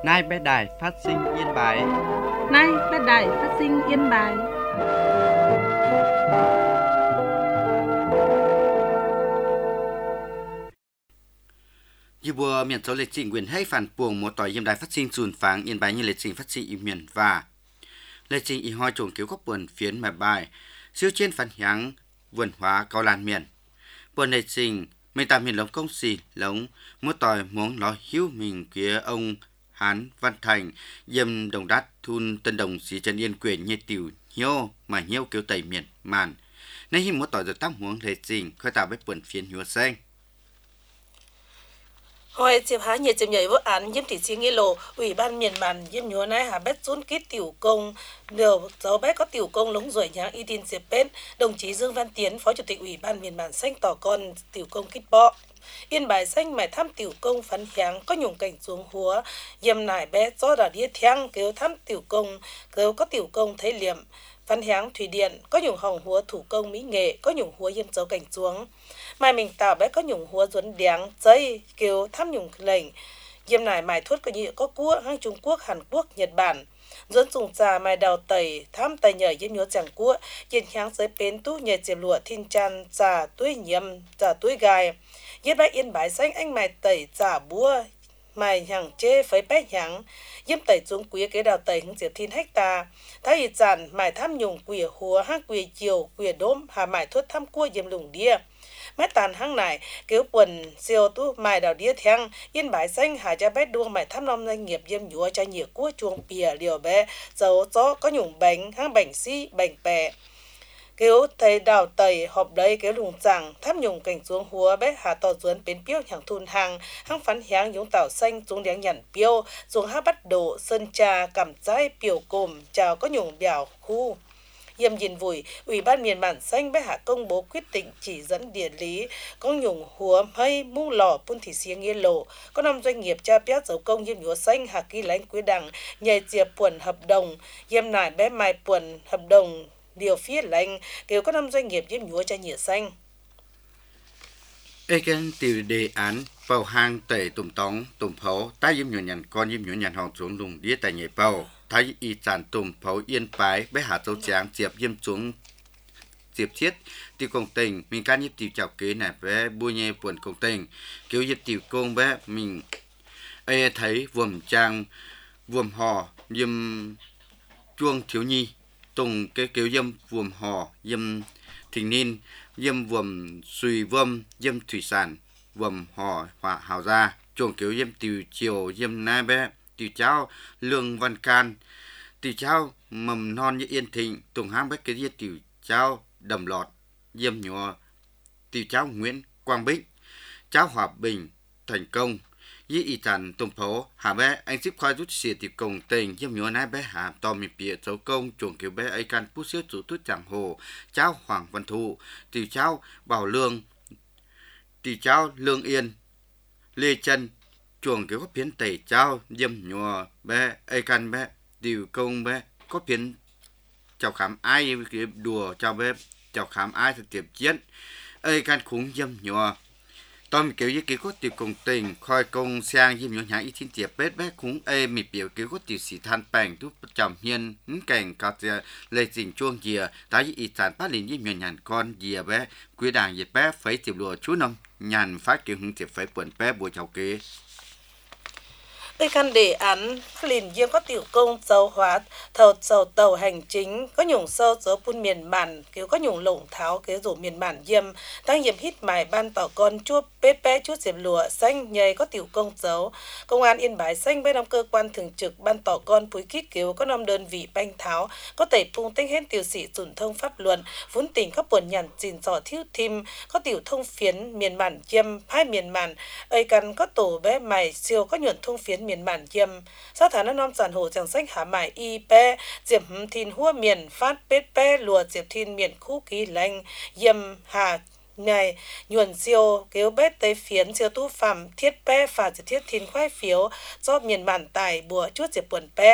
Nay bé đài phát sinh Yên Bái. Nay bé đài phát sinh Yên Bái. Như bùa miền số lịch trình quyền hay phản buồng một tỏi Yên Đài phát sinh dùn pháng Yên Bái như lịch trình phát sinh y miền và lịch trình y hoi trồng cứu góc buồn phiến mà bài siêu trên phản hiáng vườn hóa cao lan miền buồn lịch trình mình tạm miền lống công xì lống một tỏi muốn nói hiếu mình kia ông Hán Văn Thành dâm đồng đát thun tân đồng xí trần yên quyền như tiểu nhiêu mà nhiêu kêu tẩy miền màn nên hi một tỏi được tác muốn lịch trình khơi tạo với buồn phiến nhúa xanh. Hồi chiếc há nhiệt chiếc nhảy vô án nhiêm thị chi nghĩa lộ ủy ban miền màn nhiêm nhúa này hà bét rút kít tiểu công điều cháu bé có tiểu công lống ruồi nháng y tin diệp bét đồng chí Dương Văn Tiến phó chủ tịch ủy ban miền màn xanh tỏ con tiểu công kít bọ Yên Bái xanh mải thăm tiểu công phấn hiáng có nhung cảnh xuống húa dầm nải bé do đỏ đĩa thiang kêu thăm tiểu công kêu có tiểu công thấy liệm phấn hiáng thủy điện có nhung hồng húa thủ công mỹ nghệ có nhung húa yêm dấu cảnh xuống mai mình tạo bé có nhung húa duấn đéng dây kêu thăm nhung lệnh dầm nải mải thuốc có nhựa có cua hang Trung Quốc Hàn Quốc Nhật Bản dẫn dùng trà mai đào tẩy thăm tay nhảy yếm nhúa chẳng cua yên hiáng giới bến tú nhảy diệp lụa thiên chan trà túi nhiễm trà túi gai Yên Bái Yên Bái xanh anh mày tẩy giả búa mày hàng chê phấy bé nhắng yếm tẩy xuống quý cái đào tẩy hứng diệp thiên hecta thái y giản mày tham nhung quỷ húa hang quỷ chiều quỷ đốm hà mày thuốc tham cua yếm lùng đĩa mét tàn hang này kéo quần siêu tú mày đào đĩa thang Yên Bái xanh hà cha bé đuông mày tham nom doanh nghiệp yếm nhúa cho nhiều cua chuông bìa liều bé dấu gió có nhung bánh hang bánh si bánh bè kéo thầy đào tẩy họp đấy kéo lùng chẳng tháp nhung cảnh xuống húa bé hà to duấn bến piêu hàng thun hàng hang phán hiáng giống tảo xanh xuống đéng nhằn piêu xuống hát bắt đổ sơn trà cầm trái piều cồm chào có nhung bèo khu yêm nhìn vùi ủy ban miền bản xanh bé hạ công bố quyết định chỉ dẫn địa lý có nhung húa hay mu lò pun thị xiêng yên lộ có 5 doanh nghiệp cha piát dấu công yêm nhúa xanh hạ ký lánh quý đẳng nhảy diệp puẩn hợp đồng yêm nải bé mai puẩn hợp đồng điều phía lành kêu có 5 doanh nghiệp yếm nhúa cho nhựa xanh. Egan từ đề án vào hang tẩy tùm tóng tùm phấu tai yếm nhúa nhằn con yếm nhúa nhằn hòn xuống lùng đĩa tại nhảy bầu thái y tràn tùm phấu Yên Bái bé hạ châu tráng diệp yếm xuống diệp thiết tiêu công tình mình can yếp tiêu chào kế này bé bua nhê buồn công tình kêu yếp tiêu công bé mình ai thấy vuông trang vuông hò yếm chuông thiếu nhi tùng cái kiểu dâm vuông hò dâm thình niên dâm vuông suy vâm dâm thủy sản vuông hò hỏa hào gia chuông kiểu dâm tiêu chiều dâm na bé tiêu cháo lương văn can tiêu cháo mầm non như Yên Thịnh tùng hang bé cái tiêu cháo đầm lọt dâm nhỏ tiêu cháo Nguyễn Quang Bích cháo Hòa Bình thành công với y tràn tùng phố hà bé anh ship khoai rút xịt thì cùng tình dâm nhỏ nái bé hà to mi bịa dấu công chuồng kiểu bé ấy can pút xíu chủ tút chẳng hồ cháu Hoàng Văn Thụ tiêu cháu Bảo Lương tiêu cháu Lương Yên Lê Chân chuồng kiểu có phiến tẩy cháu dâm nhỏ bé ấy can bé tiêu công bé có phiến chào khám ai đùa chào bé chào khám ai thực tiệp chiến ấy can khủng dâm nhỏ tôi kiểu như kiểu có tiểu công tình khoi công sang dìm nhọn nhã ít thiên tiệp bết bé cũng mi biểu kiểu có tiểu sĩ than bèn tu trầm hiên cảnh có lệ trình chuông dìa tại ít sản phát liền dìm nhọn nhàn con dìa bé quý đảng dịch bé phải tiểu lùa chú năm nhàn phát kiểu hứng tiệp phải buồn bé buổi chào kế Đây căn đề án liền diêm có tiểu công dấu hóa thầu dầu tàu hành chính có nhung sâu dấu phun miền bản kiểu có nhung lủng tháo cái rủ miền bản diêm tăng diêm hít mài ban tỏ con chua pê chút diệp lụa xanh nhầy có tiểu công dấu công an Yên Bái xanh với 5 cơ quan thường trực ban tỏ con phúi kít kiểu có 5 đơn vị banh tháo có tẩy phung tinh hết tiểu sĩ dùn thông pháp luận vốn tỉnh có buồn nhằn gìn giỏ thiếu thim có tiểu thông phiến miền bản diêm hai miền bản ấy căn có tổ bé mày siêu có nhuận thông phiến miền bản diêm sau tháng năm sản hồ chẳng sách hạ mải y pe diệp thìn hua miền phát pết pe lùa diệp thìn miền khu ký lanh diêm hà này nhuận siêu kéo bét tới phiến siêu tu phẩm thiết pe phà diệp thiết thìn khoai phiếu do miền bản tài bùa chút diệp buồn pe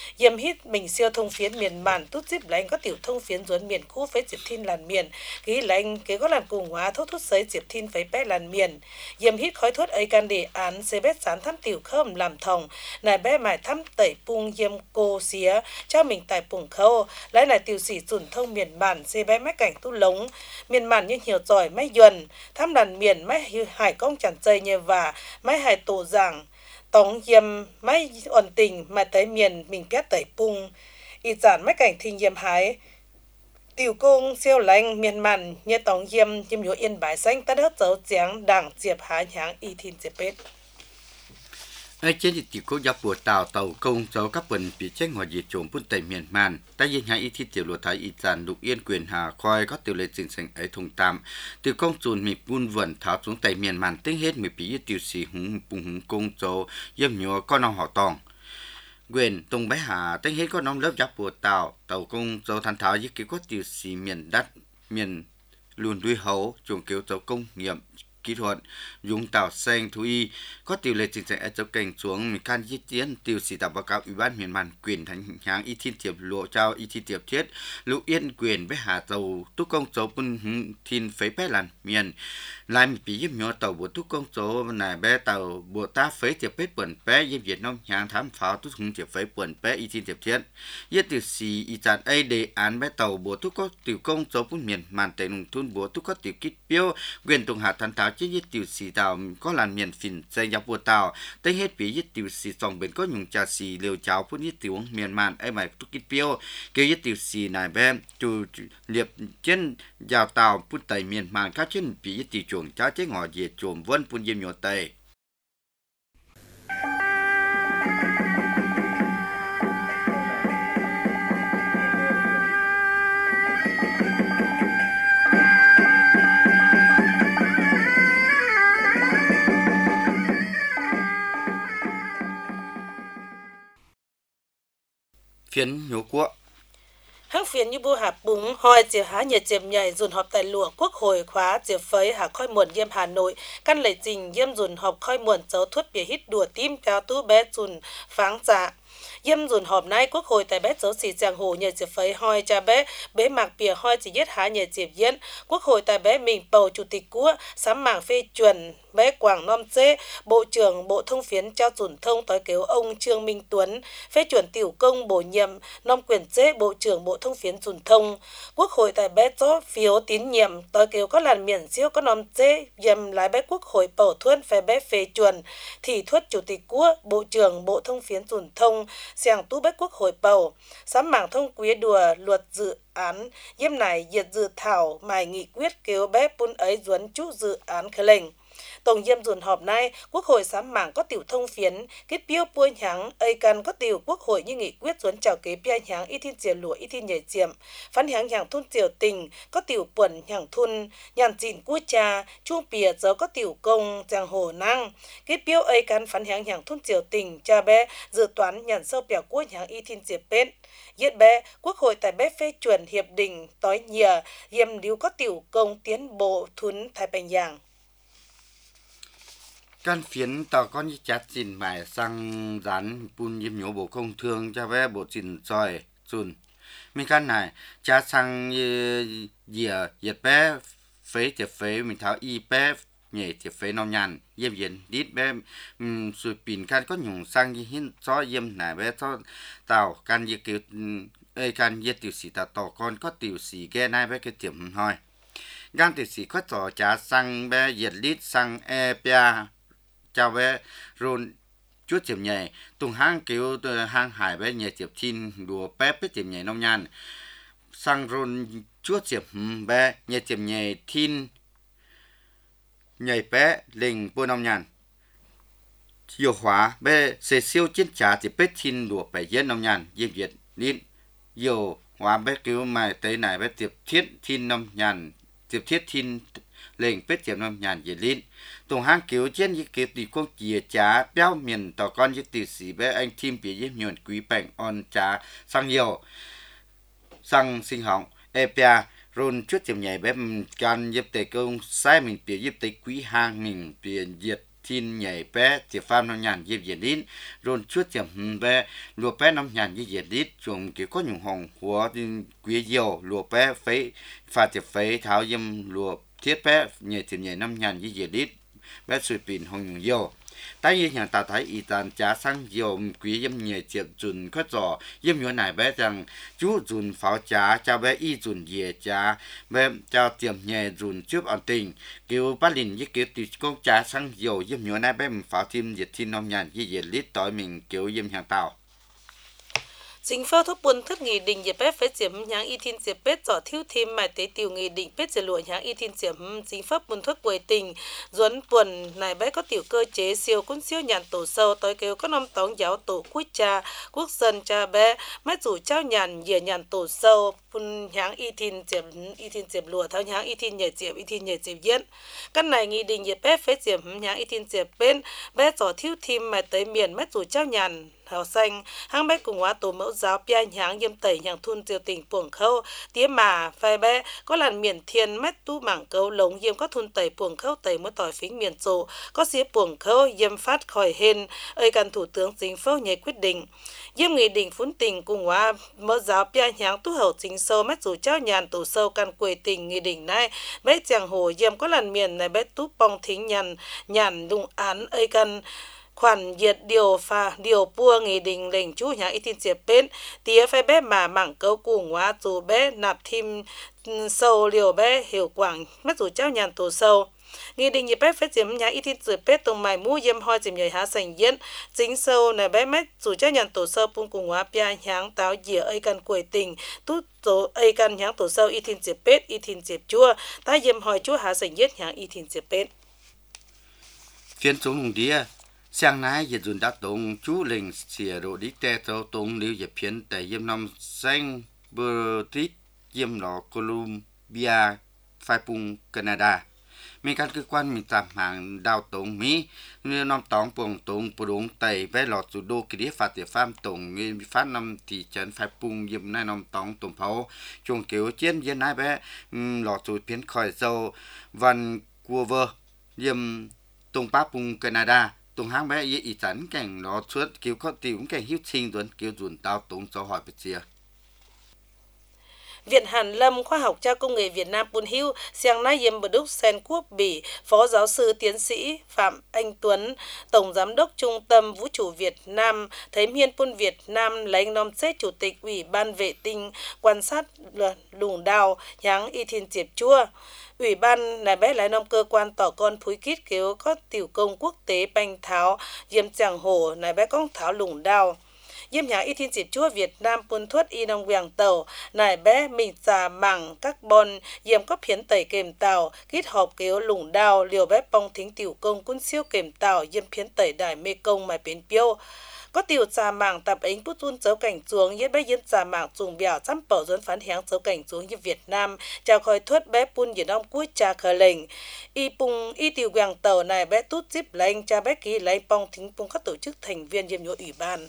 Yếm hít mình siêu thông phiến miền màn tút díp lánh có tiểu thông phiến duốn miền khu phế diệp thiên làn miền ký lánh kế có làn cùng hóa thốt thút sấy diệp thiên phế bé làn miền yếm hít khói thuốc ấy can đề án xế bét sán thăm tiểu khơm làm thòng nài bé mải thăm tẩy pung yếm cô xía cho mình tại pung khâu lấy lại tiểu sĩ dùn thông miền màn xế bé mách cảnh tu lống miền màn như nhiều giỏi máy duần thăm làn miền máy hải công chẳng dây như và máy hải tổ giảng tổng yếm máy ổn tình mà tới miền mình biết tẩy pung y giản mấy cảnh thiên yếm hái tiểu công siêu lành miền màn như tổng yếm yếm nhũ yên bãi xanh tất hết dấu giáng đảng diệp hái nháng y thiên diệp bết ai chế thì tiểu công giáp bùa tàu công cho các bệnh bị chết ngoài diệt chủng bún tây miền màn tại yên hai y thi tiểu luật thái y giản lục yên quyền hà khoai có tiểu lệ trình thành ấy thùng tạm tiểu công chùn mì buôn vẩn tháo xuống tây miền màn tính hết mì bị tiểu sĩ hùng bùng hùng công cho yếm nhũ con ông họ tòng quyền tùng bé hà tính hết có nông lớp giáp bùa tàu công cho thành tháo với kiểu có tiểu sĩ miền đất miền luôn đuôi hấu chuồng kiểu cho công nghiệm kỹ thuật dùng tàu xanh thú y có tiểu lệ trình ở châu cảnh xuống mình can di tiến tiểu sĩ tạo báo cáo ủy ban miền màn quyền thành hàng y thiên tiệp lộ trao y thiên tiệp chết lũ yên quyền với hà tàu túc công châu bún thiên phế bé làn miền lại bị giúp nhỏ tàu bộ túc công châu này bé tàu bộ ta phế tiệp bé bẩn bé giúp Việt Nam hàng thám pháo túc hùng tiệp phế bẩn bé y thiên tiệp chết yết tiểu sĩ y chặt ấy đề án bé tàu bộ túc có tiểu công châu bún miền màn tây nông thôn bộ túc có tiểu kích biếu quyền tùng hạ thành tháo chế yết tiểu sĩ tàu có làn miền phìn dây dọc bùa tàu tới hết bị yết tiểu sĩ dòng bên có nhung trà sĩ liều cháo phun yết tiểu miền màn ấy mày túc kích biếu kêu yết tiểu sĩ này bé chủ liệp trên dào tàu phun tây miền màn các trên bị yết tiểu chuồng cháo chế ngọ về chuồng vân phun diêm nhọ tây phiến nhổ quốc hãng phiến như bu hạp búng hoi diệp há nhiệt diệp nhảy dồn họp tại lụa quốc hội khóa diệp phấy hạ khoi muộn yêm Hà Nội căn lệ trình yêm dồn họp khoi muộn dấu thuất bìa hít đùa tim cao tú bé dồn pháng dạ yêm dồn họp nay quốc hội tại bé dấu xì giang hồ nhiệt diệp phấy hoi cha bé bế mạc bìa hoi chỉ yết há nhiệt diệp yến quốc hội tại bé mình bầu chủ tịch quốc sắm mảng phê chuẩn bé Quảng Nom Dê, Bộ trưởng Bộ Thông phiến trao dùn thông tới kêu ông Trương Minh Tuấn, phê chuẩn tiểu công bổ nhiệm Nom Quyền Dê Bộ trưởng Bộ Thông phiến dùn thông. Quốc hội tại bé chó phiếu tín nhiệm tới kêu có làn miền siêu có Nom Dê dầm lái bé Quốc hội bầu thuân phê bé phê chuẩn thì thuất Chủ tịch Quốc Bộ trưởng Bộ Thông phiến dùn thông xàng tú bé Quốc hội bầu sắm mảng thông quý đùa luật dự án yếm này diệt dự thảo mài nghị quyết kêu bé pun ấy duấn chú dự án khởi lệnh tổng yếm dồn họp nay quốc hội sám mảng có tiểu thông phiến kết biêu buôn nháng ấy cần có tiểu quốc hội như nghị quyết duấn chào kế bia nháng y thiên diệt lụa y thiên nhảy diệm phán nháng nhàng thôn tiểu tình có tiểu quần nhàng thôn nhàn dịn cua cha chuông bìa giờ có tiểu công giang hồ năng kết biêu ấy cần phán nhàng thôn tiểu tình cha bé dự toán nhàn sâu bèo cua nháng y thiên diệt bên yết bé quốc hội tại bé phê chuẩn hiệp định tối nhìa yếm điếu có tiểu công tiến bộ thuấn thái bình giang căn phiến tàu con như chặt chỉnh mải sang rán bùn yếm nhổ bộ công thương cho bé bộ chỉnh soi chun mình căn này chặt sang dìa yết bé phế tiệp phế mình tháo y bé nhảy tiệp phế nông nhàn yếm yến đít bé sụi pin căn có nhung sang như hin cho yếm này bé cho tàu căn như kiểu căn yết tiểu sĩ tàu con có tiểu sĩ ghe này bé cái tiệm hỏi gan tiểu sĩ có trò chặt sang bé yết lít sang bia chào bé rôn chút tiệm nhảy tung hang kiểu hang hải bé nhảy tiệp thiên đùa bé bé tiệm nhảy nông nhàn sang rôn chút tiệm bé nhảy tiệm nhảy thiên nhảy bé linh buôn nông nhàn hiệu hóa bé sẽ siêu chiến trả thì bé thiên đùa bé yên nông nhàn diêm việt liên hiệu hóa bé kiểu mà tới này bé tiệp thiết thiên nông nhàn tiệp thiết thiên lệnh bết tiệm nông nhàn về liên tùng hang kiểu trên như kiểu tỷ công chia trả béo miền tàu con như tỷ sĩ bé anh thêm bị nhiễm nhuận quý bệnh on trả sang nhiều sang sinh hỏng epia rôn chút tiệm nhảy bé can giúp tề công sai mình bị giúp tề quý hàng mình bị diệt thiên nhảy bé chỉ pham năm nhàn diệp diệt đít rồi chút chậm bé lúa bé năm nhàn diệp diệt đít chúng kiểu có nhung hồng của quý diều lúa bé phế pha tiệp phế tháo dâm lúa thiết bé nhảy thì nhảy năm nhàn diệp diệt đít bé suy pin hồng nhung diều tại vì nhà ta thấy y tàn trả sang diều quý dâm nhảy tiệp dùn khất giỏ dâm nhớ này bé rằng chú dùn pháo trả cho bé y dùn dìa trả bé cho tiệm nhảy dùn trước ổn tình kiểu bắt linh với kiểu từ công trả sang diều dâm nhớ này bé pháo thêm diệt thiên năm nhàn diệp diệt lít tối mình kiểu dâm hàng tàu chính phủ thúc buôn thất nghị định về bếp phế chiếm nháng y thiên diệp bếp trọ thiếu thêm mài tế tiểu nghị định bếp diệt lụa nháng y thiên diệp chính phủ buôn thuốc quầy tình duẩn buồn này bé có tiểu cơ chế siêu cũng siêu nhàn tổ sâu tới kêu có năm tống giáo tổ quốc cha quốc dân cha bé mấy chủ trao nhàn về nhàn tổ sâu buôn nháng y thiên diệp lụa thao nháng y thiên nhảy diệp diễn căn này nghị định về bếp phế chiếm nháng y thiên diệp bên bé trọ thiếu thêm mài tới miền mấy chủ trao nhàn hào xanh hang bé cùng hóa tổ mẫu giáo bia nháng yếm tẩy nhàng thun tiêu tỉnh puồng khâu tía mà phai bé có làn miền thiên mắt tu mảng câu lống yếm có thun tẩy puồng khâu tẩy mới tỏi phính miền trộ có xía puồng khâu yếm phát khỏi hên ơi căn thủ tướng chính phủ nhảy quyết định yếm nghị định phun tình cùng hóa mẫu giáo bia nháng tu hậu chính sâu mắt dù trao nhàn tổ sâu căn quầy tình nghị định này bé chàng hồ yếm có làn miền này bé tu bong thính nhàn đụng án ơi căn khoản diệt điều pua nghị định lệnh chú nhà y tin diệp bên tía phải bé mà mảng câu cùng hóa dù bé nạp thêm sâu liều bé hiệu quảng mất dù trao nhàn tổ sâu nghị định như bé phải chiếm nhà y tin diệp bên tùng mài mu yếm hoi chiếm nhảy há sành diễn chính sâu này bé mất dù trao nhàn tổ sâu pung cùng hóa bia nháng táo dìa ấy căn quầy tình tút tổ ấy căn nháng tổ sâu y tin diệp bên y tin diệp chua ta yếm hoi chú há sành diễn nháng y tin diệp bên phiên xuống hùng đĩa sáng nay giờ dùn đã tung chú lệnh xỉa đồ đi tè tàu tung lưu dẹp phiến tại yếm năm xanh British yếm lọ Columbia phai pung Canada mình các cơ quan mình tạm hàng đào tung Mỹ như năm tòng buồng tung buồng tây vé lọt chủ đô kỳ phát địa farm tung như phát năm thị trấn phai pung yếm nay năm tòng tung pháo chung kiểu chiến yếm nay bé lọt chủ phiến khỏi dâu Vancouver yếm tung pháp pung Canada tung hang bé ý chắn cảnh nó suốt kiểu có tiểu cảnh hiếu sinh tuấn kiểu dùn tao tung cho hỏi bị chia Viện Hàn Lâm Khoa học Trao Công nghệ Việt Nam Pun Hiu, sáng nay yếm bờ đúc sen quốc bỉ, Phó Giáo sư Tiến sĩ Phạm Anh Tuấn, Tổng Giám đốc Trung tâm Vũ trụ Việt Nam, thấy miên Pun Việt Nam lấy nom chết Chủ tịch Ủy ban Vệ tinh quan sát lùng đào, nháng y thiên diệp chua. Ủy ban này bé lại nông cơ quan tỏ con phúi kít kéo có tiểu công quốc tế banh tháo, yếm chàng hồ này bé con tháo lùng đào. Yếm nhà y thiên diệp chúa Việt Nam Pun thuất y nông quảng tàu nài bé mình xà mảng carbon yếm có phiến tẩy kềm tàu kít họp kéo lủng đào liều bé bong thính tiểu công quân siêu kềm tàu yếm phiến tẩy đài mê công mài bến piêu có tiểu xà mảng tập ánh bút run dấu cảnh chuông yết bé yếm xà mảng dùng bèo chăm bảo dẫn phán héng dấu cảnh chuông như Việt Nam chào khỏi thuất bé Pun Việt Nam cuối trà khờ lệnh y pung y tiểu quảng tàu này bé tút zip lệnh cha bé ký lấy bong thính pung các tổ chức thành viên yếm nhua ủy ban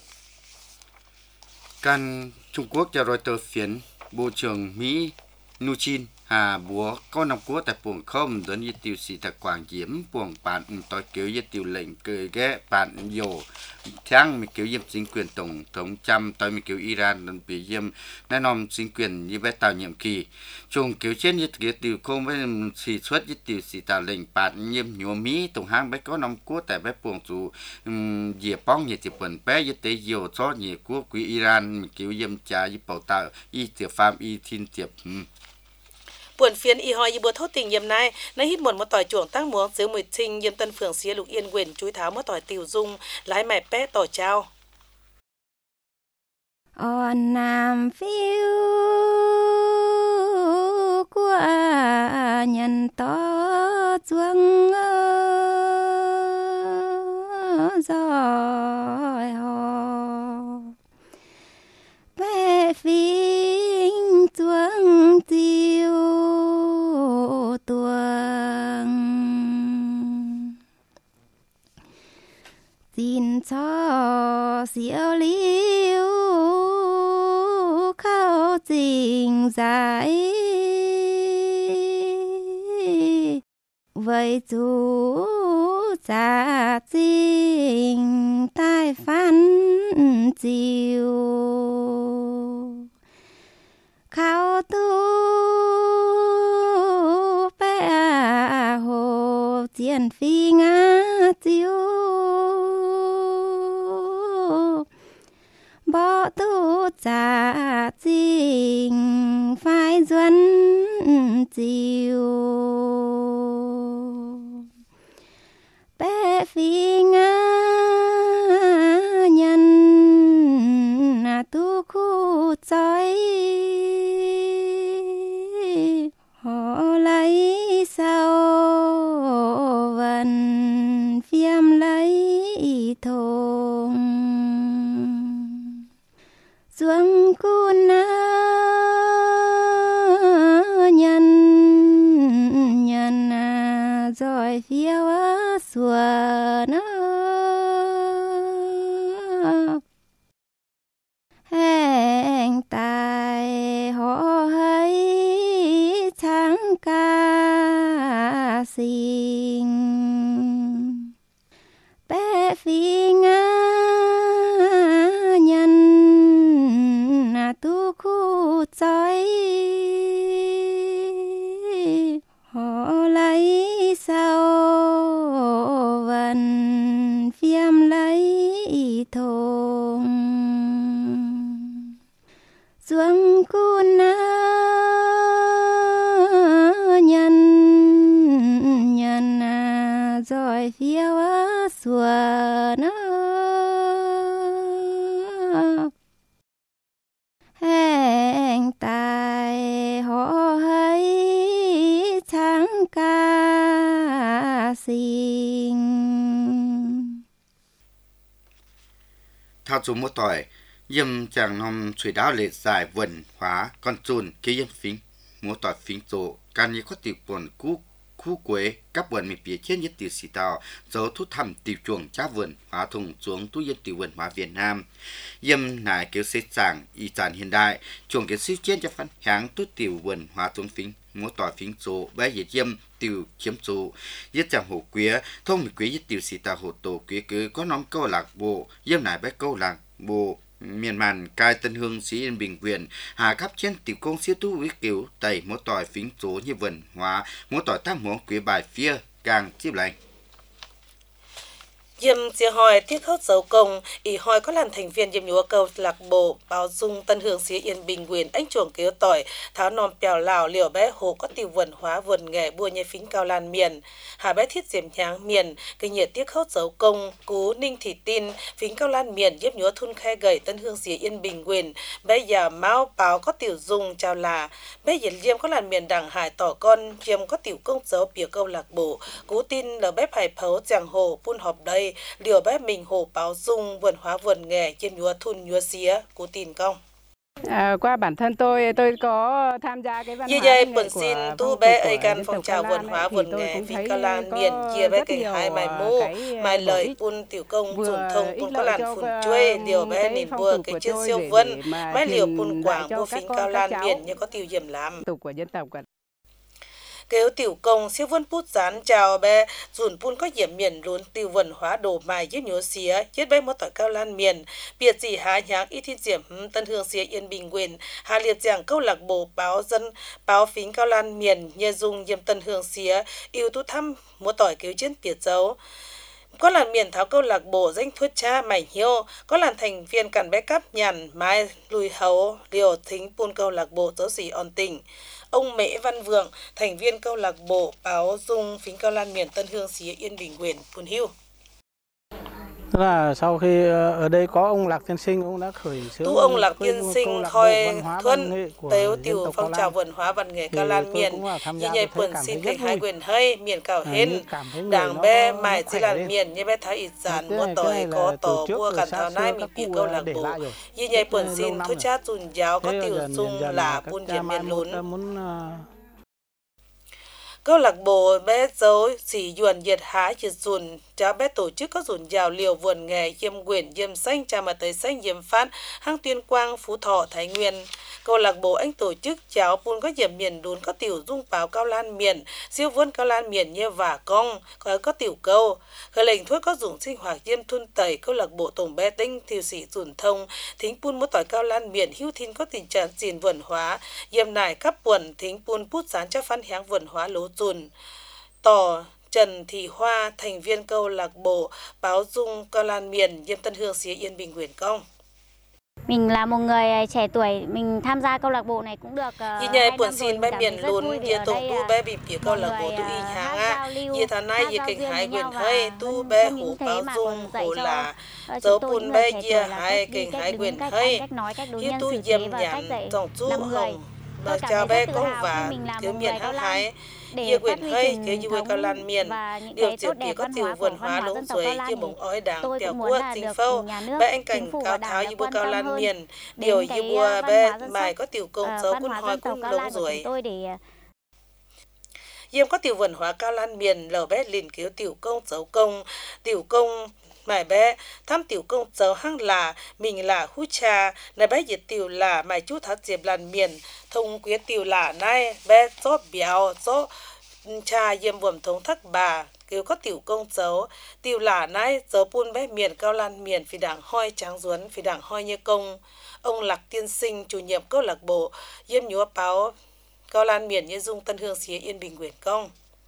Căn Trung Quốc cho Reuters phiến Bộ trưởng Mỹ Mnuchin Hà búa có năm quốc tại buồng không đến với tiêu sĩ thật quảng diễm buồng bản tối kiểu với tiêu lệnh cười ghé bản dồ tháng mình kiểu diễm chính quyền tổng thống Trump tới mình kiểu Iran đơn bị diễm nay nòm chính quyền như bé tạo nhiệm kỳ chung kiểu trên như kiểu tiêu không với sĩ xuất với tiêu sĩ tạo lệnh bản nhiễm nhúa Mỹ tổng hang bé có năm quốc tại bé buồng chủ dìa bóng như tiếp quần bé với tế dồ cho nhiều quốc quý Iran mình kiểu diễm trả với bảo tạo y tiệp phạm y thiên tiệp buồn phiền y hỏi y bữa thốt tình yếm này nay hít một tỏi chuồng tăng muống xứ mùi trinh yếm tân phường xía lục yên quyền chuối tháo một tỏi tiểu dung lái mẹ bé tỏi trao Nam phiêu của nhân to chuông rồi ho bé phình chuông tiêu tuồng xin cho diệu liễu khâu trình giải vậy chú giả chính tai phán chiều khao tu bé hồ chiến phi ngã chiếu bỏ tu giả chính phái duân chiều bé phi ngã nhân tu khu chói họ lấy sao vần phiêm lấy thùng xuống cun nhân rồi phiêu xua nó hẹn tài họ hay trắng ca sinh bé phi ngã nhân tu khu chói họ lấy sao vần phiêm lấy thùng xuống cun nhân rồi phiêu xua nó hẹn tài họ hay trắng ca sinh thao chúng một tỏi yếm chàng nòng suy đáo lệ dài vần hóa con chun kia yếm phím một tỏi phím chỗ can như có tiểu buồn khu quế các vườn miền phía trên nhất tiểu sĩ tàu dấu thu thầm tiểu chuồng cha vườn hóa thùng xuống tu yên tiểu vườn hóa Việt Nam yếm nải kiểu xế chàng y tràn hiện đại chuồng kiểu siêu trên cho phân háng tu tiểu vườn hóa thùng phím một tỏi phím chỗ bé yết yếm tiểu chiếm chỗ yết chàng hồ quế thông miền quế yết tiểu sĩ tàu hồ tổ quế cứ có nón câu lạc bộ yếm nải bé câu lạc bộ miền màn cai Tân Hương Sĩ Yên Bình Quyền hà khắp trên tiểu công siêu tu với kiểu tẩy một tỏi phím số như vần hóa một tỏi tam muỗng quý bài phía càng chip lạnh Diêm chia hỏi tiết khấu dấu công, ý hỏi có làm thành viên diêm nhúa câu lạc bộ báo dung Tân Hương Sĩ Yên Bình Quyền anh chuồng kêu tỏi tháo nòm bèo lào liều bé hồ có tiểu vườn hóa vườn nghề bua nhé phính cao lan miền hà bé thiết diệm nháng miền cái nhiệt tiết khấu dấu công cú ninh thị tin phính cao lan miền diêm nhúa thun khai gầy Tân Hương Sĩ Yên Bình Quyền bé già máu báo có tiểu dung chào là bé diệt diêm có làm miền đảng hải tỏ con diêm có tiểu công dấu bìa câu lạc bộ cú tin là bé phải phấu chàng hồ phun họp đây liều bé mình hồ báo dung vườn hóa vườn nghề chiêm nhúa thun nhúa xía cú tin công qua bản thân tôi có tham gia cái văn như hóa vậy nghệ bổn của xin tu phong bé tục ấy của can dân phong tộc trào Ca vườn Lan hóa ấy, thì vườn tôi nghề cũng phí thấy Ca Lan có miền chia bé rất cái nhiều hai mài mũ cái mài bổ lời ích, bun tiểu công vừa dùng thông ích bun có lợi làn cho phun chuối liều bé cái nìn phong vừa tục cái của chiên tôi siêu để vân mà mái liều truyền bun lại quảng cho bua các phí con Cao các Lan cháu. miền như có tiểu diệm lắm tục của dân tộc cả. Kêu tiểu công siêu vân pút rán chào bé dùn pun có diệm miền lún tiểu vườn hóa đồ mài dưới nhúa xía chết bé một tỏi Cao Lan miền biệt gì há nháng ít thiên diệm Tân Hương Xía Yên Bình Quyền hà liệt giảng câu lạc bộ báo dân báo phính Cao Lan miền nhê dung diệm Tân Hương Xía yêu tu thăm một tỏi cứu chiến biệt dấu có làn miền tháo câu lạc bộ danh thuất cha mảnh hiêu có làn thành viên cản bé cắp nhàn mai lùi hấu liều thính pun câu lạc bộ dấu xỉ on tỉnh ông Mễ Văn Vượng thành viên câu lạc bộ báo dung phính Cao Lan miền Tân Hương Xía Yên Bình Quyền Pun Hiu là sau khi ở đây có ông Lạc Tiên Sinh, ông đã khởi xướng tu ông Lạc Tiên Sinh khôi thuân tếu tiểu phong trào vườn hóa văn nghệ Cao Lan miền như nhảy quần xin thành hai quyền hơi miền cào hên đảng bé mài chỉ là miền như bé thái ít giản mua tỏi có tổ bua cản thảo nai mình bị câu lạc bộ như nhảy quần xin thôi cha dùn giáo có tiểu dung là buôn diệt miền lún câu lạc bộ bé dấu chỉ yuan diệt há diệt dùn cháu bé tổ chức có dồn dào liều vườn nghề Diêm Quyền, Diêm Xanh, Cha Mà Tới Xanh, Diêm Phát, Hang Tuyên Quang, Phú Thọ, Thái Nguyên. Câu lạc bộ anh tổ chức cháu pun có diệm miền đún có tiểu dung báo cao lan miền, siêu vươn cao lan miền như vả cong, có tiểu câu. Khởi lệnh thuốc có dùng sinh hoạt Diêm Thun Tẩy, câu lạc bộ tổng bé tinh, thiêu sĩ dùn thông, thính pun một tỏi cao lan miền hưu thính có tình trạng gìn vườn hóa, Diêm nải cắp quần, thính pun bút sán cho phan háng vườn hóa lố dùn. Tỏ Trần Thị Hoa, thành viên câu lạc bộ báo dung cao lan miền, Diêm Tân Hương, xía Yên Bình, huyện Công. Mình là một người trẻ tuổi, mình tham gia câu lạc bộ này cũng được 2 năm rồi, xin bé miền lún địa tổng tu bé bị phía câu lạc bộ tu y hàng á, như tháng nay như kinh hải quyền hơi tu bé hủ báo dung hủ là dấu bùn bé như hải kinh hải quyền hơi, như tu diêm nhãn tổng chú hồng mà chào bé công và thiếu miền hăng hái. Yêu quyền hơi kiểu như cao lan miền điều tiểu bì có tiểu vườn hóa lống ruồi như mống ói đảng tiểu quốc chính phâu bé anh cảnh cao tháo như bua cao lan miền điều như bua bé mài có tiểu công dấu quân hói cung lống ruồi Diêm có tiểu vườn hóa cao lan miền lờ bé liền kiểu tiểu công mài bé thăm tiểu công dấu hăng là mình là hú cha này bé diệt tiểu là mài chú thắt diệp lan miền thông quyết tiểu là này bé chó béo chó cha Diêm vườn thống thắc bà kiểu có tiểu công dấu tiểu là này dấu pun bé miền cao lan miền phi đảng hoi tráng duấn phi đảng hoi như công ông Lạc Tiên Sinh chủ nhiệm câu lạc bộ Diêm nhúa báo cao lan miền như dung Tân Hương, xía Yên Bình, huyện Công.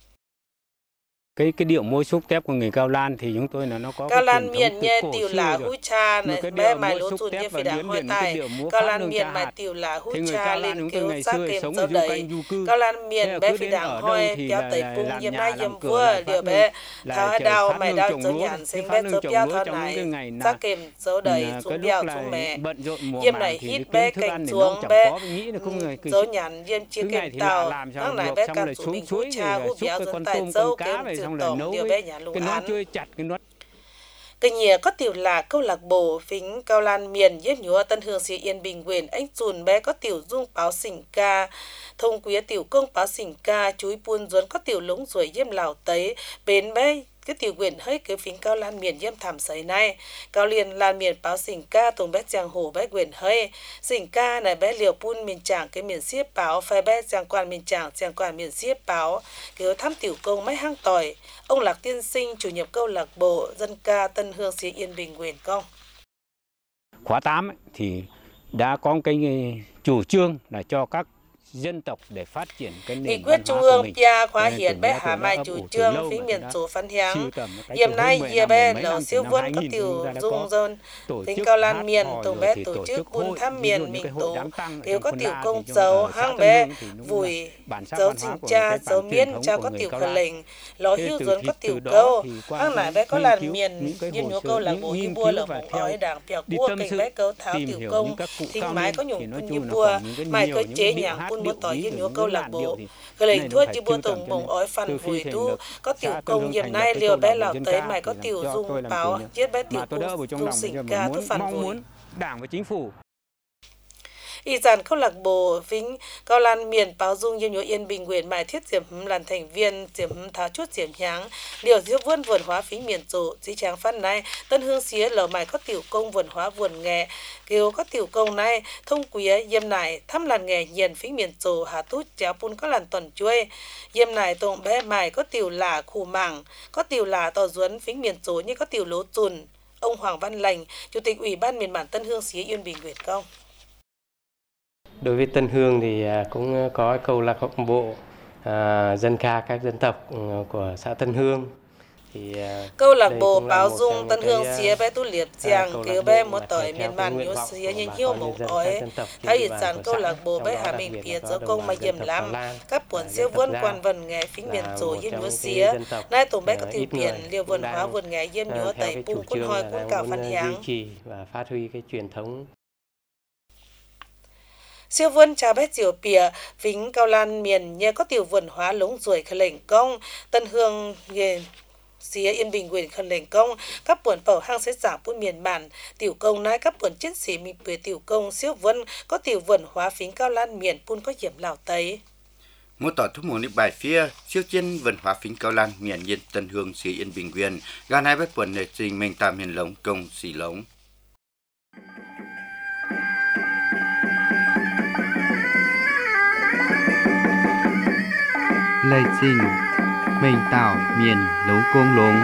Cái điệu múa xúc tép của người Cao Lan thì chúng tôi là nó có Cao Lan miền như tiểu là hú cha này bé mài lúa chùn như phi đảng hoi tai Cao Lan miền mài tiểu là hú cha lên kiểu sát kèm dấu đầy Cao Lan miền bé phi đảng hoi kéo tới cung Diêm nai Diêm vua điều bé tháo đào mày đào dấu nhàn xem bé dấu béo tháo này sát kèm dấu đầy xuống béo xuống mẹ Diêm này hít bé cành xuống bé dấu nhàn Diêm chia kèm tàu tháng này bé càng xuống bình hú cha hú béo dẫn tại dấu kèm tổng điều bé nhà lùng án. Cái nhìa có tiểu là câu lạc bộ phính cao lan miền Diêm nhúa Tân Hương, xía Yên Bình, huyện anh chùn bé có tiểu dung báo xỉnh ca thông quý tiểu công báo xỉnh ca chuối buôn duấn có tiểu lũng ruồi Diêm lào tấy bến bé cái tiểu quyền hơi cái phính cao lan miền Diêm thảm sấy này cao liền lan miền báo xỉnh ca tùng bé giang hồ bé quyền hơi xỉnh ca này bé liều pun miền tràng cái miền xiếp báo phai bé giang quan miền tràng giang quan miền xiếp báo kiểu thăm tiểu công mấy hang tỏi ông Lạc Tiên Sinh chủ nhiệm câu lạc bộ dân ca Tân Hương, xía Yên Bình, huyện Công. Khóa 8 thì đã có cái chủ trương là cho các dân tộc để phát triển cái nền nghị quyết trung ương Pia khóa hiển bé hà mai chủ trương phí miền số phân hiáng Diêm nay Diêm bé là siêu vốn có tiểu dung dân tính cao lan miền tổng bé tổ chức buôn thăm miền mình tổ kiểu có tiểu công dấu hang bé vùi dấu trình cha dấu miên cha có tiểu khởi lệnh ló hưu duấn có tiểu câu hang này bé có làn miền Diêm nhúa câu lạc bộ như bua là mong ói đảng bèo cua cảnh bé câu tháo tiểu công thính mái có nhung như bua mái cơ chế nhàng một tỏi Diêm nhúa câu lạc bộ cái lệnh thuốc như bua tổng bồng ói phản vùi tu có tiểu công Diêm nay liều bé lào tới mày có tiểu dung báo giết bé tiểu tu xỉnh ca thuốc phản vùi Đảng và chính phủ y dàn câu lạc bộ vĩnh cao lan miền báo dung Diêm nhúa Yên Bình, huyện mài thiết diệm làm thành viên diệm tháo chút diệm nháng liều diêu vươn vườn hóa phí miền tổ dĩ tráng phát này Tân Hương, xía lờ mài có tiểu công vườn hóa vườn nghề kiều có tiểu công này thông quý Diêm này thăm làn nghề nhiền phí miền tổ hà tút chéo pun có làn tuần chuối Diêm này tổng bé mài có tiểu là khủ mảng có tiểu là tò duấn phí miền tổ như có tiểu lố chùn ông Hoàng Văn Lành chủ tịch ủy ban miền bản Tân Hương, xía Yên Bình, huyện Công. Đối với Tân Hương thì cũng có câu lạc bộ dân ca các dân tộc của xã Tân Hương. Thì câu lạc bộ báo dung Tân Hương, xía bé tu liệt giang kiểu bé một tỏi miền bản nhúa xía nhưng hiếu mộng ói thay ít sản câu lạc bộ bé hà mình phía dấu công mà dìm lắm các buồn siêu vươn quan vần nghề phính miền tổ Diêm nhúa xía nay tổng bé có tiểu biển liều vườn hóa vườn nghề Diêm nhúa tẩy pung cún hoi cún cào phân hiáng và phát huy cái truyền thống siêu vươn chào bé diều pìa vĩnh cao lan miền như có tiểu vườn hóa lống ruồi khởi lệnh công Tân Hương xía Yên Bình, huyện khởi lệnh công các buồn bảo hang sẽ giảm buôn miền bản tiểu công nay các buồn chiến sĩ mình về tiểu công siêu vươn có tiểu vườn hóa phính cao lan miền pun có diệm lào tấy Một tỏ thu mùa nước bài phía siêu chiến văn hóa phính cao lan miền yên Tân Hương xứ Yên Bình Nguyên gần hai bếp quần nền trình mình tạm miền lống công xì lống. Lời trình mình tạo miền lống công lống.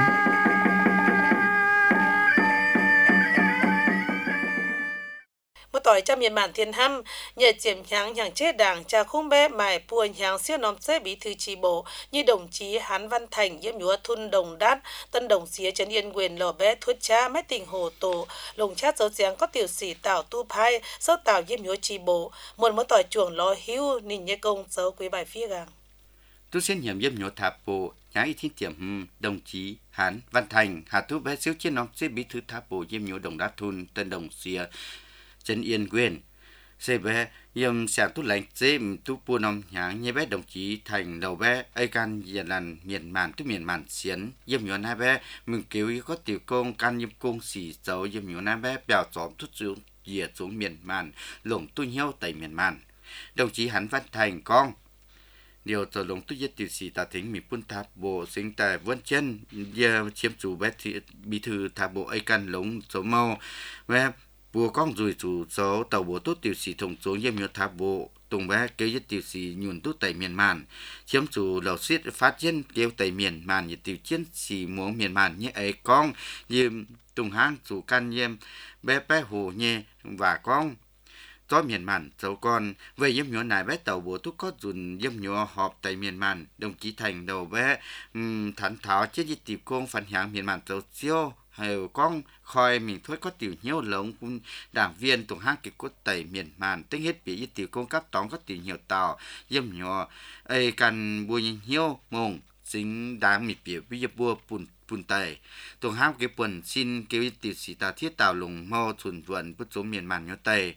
Một tỏi cho miền bản thiên hăm nhờ chiếm nháng nhàng chết đảng cha khung bé mài pua nhàng siêu nóm xế bí thư chi bộ như đồng chí Hán Văn Thành yếm nhúa thun đồng đát tân đồng xía trấn Yên Quyền lò bé thuất cha mấy tình hồ tổ lồng chát dấu giáng có tiểu sĩ tạo tu phai sâu tạo yếm nhúa chi bộ một tỏi chuồng lò hưu nhìn như công dấu quý bài phía gàng. Tu xin hiểm yếm nhúa tháp bộ nháng ý thiên tiệm đồng chí Hán Văn Thành hạ tu bé siêu chiến nóm xế bí thư tháp bộ yếm nhúa đồng đát thun tân đồng xía trấn Yên Quyền xe bé yếm sáng tu lạnh chế tu pu nông nháng như bé đồng chí Thành đầu bé ai can giờ lần miền màn tu miền màn xiến yếm nhúa hai bé mừng cứu có tiểu công can yếm công xì dấu yếm nhúa hai bé bèo xóm thút xuống dìa xuống miền màn lồng tu nhau tại miền màn đồng chí Hán Văn Thành con điều giờ lồng tu yết tiểu sĩ ta thính mi pun tháp bộ sinh tại vân chân giờ chiếm chủ bé bí thư tháp bộ ai can lồng số mau bé bùa con rùi chủ số tàu bộ tốt tiểu sĩ thông số yếm nhúa tháp bộ tùng bé kêu yết tiểu sĩ nhuần tốt tại miền màn chiếm chủ lầu xiết phát dân kêu tại miền màn như tiểu chiến sĩ muốn miền màn như ấy con yếm tùng hang chủ can yếm bé bé hồ nhẹ và con cho miền màn cháu con về yếm nhúa này bé tàu bộ tốt có dùn yếm nhúa họp tại miền màn đồng chí Thành đầu bé thắn tháo chết yết tiểu công phản hàng miền màn cháu siêu hều con khoi mình thôi có tiểu nhiều lống đảng viên tổng hang kịch cốt tẩy miền màn tính hết bị tiểu công cấp tóm có tiểu nhiều tàu yếm nhỏ ấy cần bùi nhiều mông dính đáng mịt biểu bây giờ bùa bùn tẩy tổng hang cái quần xin kêu tiểu sĩ ta thiết tàu lùng mau thuần thuần bút số miền màn nhỏ tây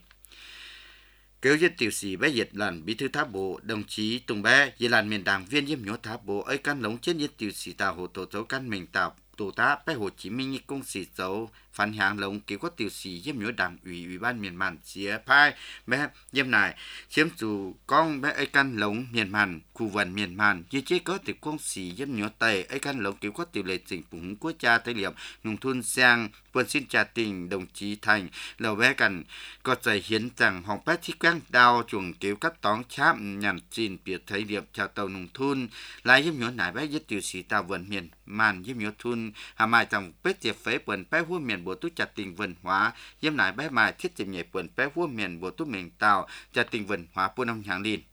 kêu giết tiểu sĩ bé Việt lần bí thư tháp bộ đồng chí Tùng bé Việt lần miền đảng viên yếm nhỏ tháp bộ ấy căn lống chết giết tiểu sĩ tàu hồ tổ dấu căn mình tàu tổ tá bé Hồ Chí Minh như công sĩ dấu phản hàng lồng kêu có tiểu sĩ yếm nhúa đảng ủy ban miền màn chia phai bé yếm này chiếm chủ con bé ấy căn lồng miền màn khu vườn miền màn như chế có tiểu công sĩ yếm nhúa tây ấy căn lồng kêu có tiểu lệ trình phụng quốc cha tây liệm nông thôn sang quân xin trà tình đồng chí Thành lầu bé cần có giải hiến rằng hòng bé thi quang đào chuồng kêu cắt tón cháp nhằm trình biệt thấy liệm chào tàu nông thôn lại yếm nhúa nải bé giết tiểu sĩ tàu vườn miền màn yếm nhúa thôn hà mai trong bếp tiệp phế quần bé vua miền bộ tu chặt tình văn hóa yếm nải bé mai thiết chìm nhảy quần bé vua miền bộ tu miền tàu chặt tình văn hóa của năm hàng liên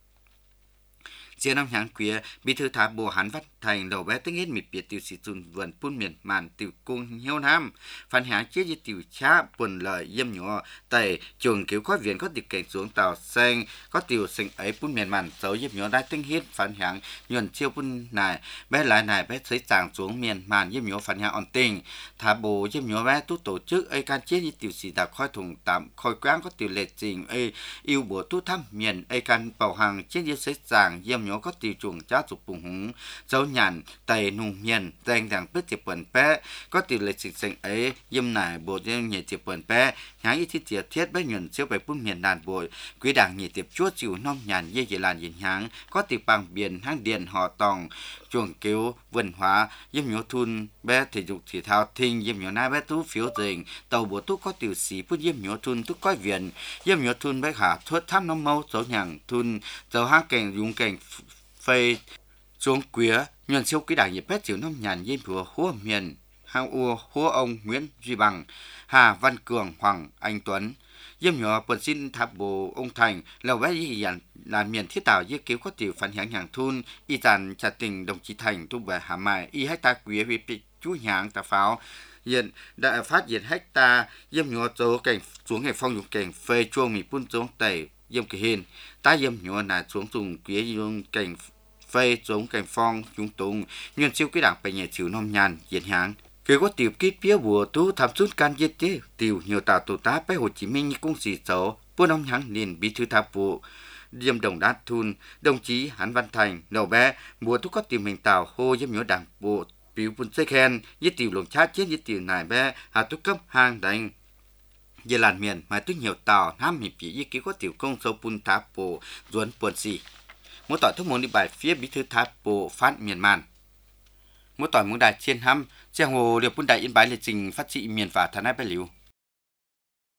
chia năm hàng quía bí thư tháp bộ Hán Văn Thành đầu bé tính hết mịt biệt tiểu sĩ tuần vườn phun miền màn tiểu cung hiếu nam phản hàng chia với tiểu cha quần lợi yếm nhỏ tại trường cứu có viện có tiệc cảnh xuống tàu xanh có tiểu sinh ấy phun miền màn xấu yếm nhỏ đã tính hết phản hàng nhuần chiêu phun này bé lại này bé thấy chàng xuống miền màn yếm nhỏ phản hàng ổn tình tháp bộ yếm nhỏ bé tu tổ chức ấy can chia với tiểu sĩ đã khoi thùng tạm khoi quán có tiểu lệ trình ấy yêu bộ tu thăm miền ấy can bảo hàng chia với thấy chàng yếm nhỏ có tiểu chuồng cha dục bùng húng dấu nhàn tây nung miền danh rằng biết tiệp quần bé có tiểu lệ trình sinh ấy yếm này bộ yếm nhẹ tiệp quần bé hãy ý thiết tiệp thiết bé nhuần siêu bài phun miền đàn bội quý đảng nhị tiệp chúa chịu non nhàn dây dây làn nhìn háng có tiệp bằng biển hang điện họ tòng chuồng cứu văn hóa yếm nhúa thun bé thể dục thể thao thinh yếm nhúa nai bé tú phiếu dình tàu bộ tú có tiểu sĩ phun yếm nhúa thun tú coi viện yếm nhúa thun bé hạ thuất thăm năm mâu dấu nhàng thun dấu hang cảnh dùng cảnh phê xuống quía nhuần siêu quý đảng nhị bé chịu non nhàn yếm vừa húa miền hang ua húa ông Nguyễn Duy Bằng Hà Văn Cường Hoàng Anh Tuấn yếm nhỏ quần xin tháp bộ ông Thành lầu bé y dàn là miền thiết tạo dưới cứu có tiểu phản hàng hàng thun y dàn trà tình đồng chí Thành tu về Hà Mai y hecta quý vì chú hàng tà pháo hiện đã phát hiện hecta yếm nhỏ số cảnh xuống ngày phong dùng cảnh phê chuông mì phun xuống tẩy yếm kỳ hiền ta yếm nhỏ là xuống dùng quý dùng cảnh phê xuống cảnh phong chúng tùng nhưng siêu quý đảng phải nhẹ chịu nom nhàn diện hàng khi có tiểu kít phía bùa tú thăm suốt can giết chế tiểu nhiều tàu tổ tá bé Hồ Chí Minh như công sĩ số buôn ông hàng liền bí thư tháp bộ yếm đồng đát thun đồng chí Hán Văn Thành đầu bé mùa tú có tiểu mình tàu hô yếm nhỏ đảng bộ biểu buôn xây khen giết tiểu lồng chát chết giết tiểu này bé hà tú cấp hàng đánh về làn miền mà tú nhiều tàu nam hiệp chỉ giết cứu có tiểu công số buôn tháp bộ duẩn buồn gì mỗi tỏi thức muốn đi bài phía bí thư thái bộ phát miền màn mỗi tỏi muốn đại trên hăm giang hồ điệp quân đại yên bái liệt trình phát trị miền và thán ái bài liu